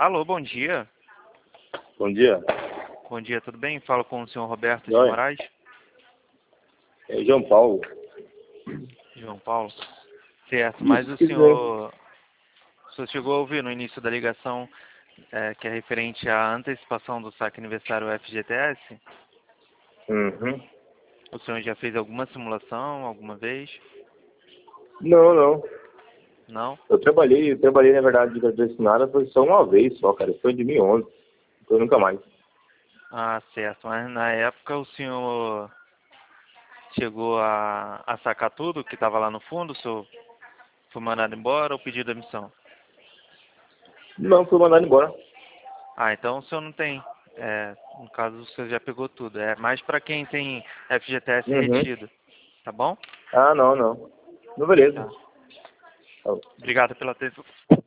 Alô, bom dia. Bom dia. Bom dia, tudo bem? Falo com o senhor Roberto de Oi. Moraes. É João Paulo. João Paulo. Certo, mas Isso, o que bem. senhor chegou a ouvir no início da ligação que é referente à antecipação do saque aniversário FGTS? Uhum. O senhor já fez alguma simulação alguma vez? Não, não. Não? Eu trabalhei na verdade de patrocinada foi só uma vez só, cara. Foi em 2011. Foi nunca mais. Ah, certo. Mas na época o senhor chegou a sacar tudo que estava lá no fundo? O senhor foi mandado embora ou pediu demissão? Não, fui mandado embora. Ah, então o senhor não tem. No caso, o senhor já pegou tudo. É mais para quem tem FGTS Uhum. retido. Tá bom? Ah, não, não. Não, beleza. Tá. Tá. Obrigado pela atenção.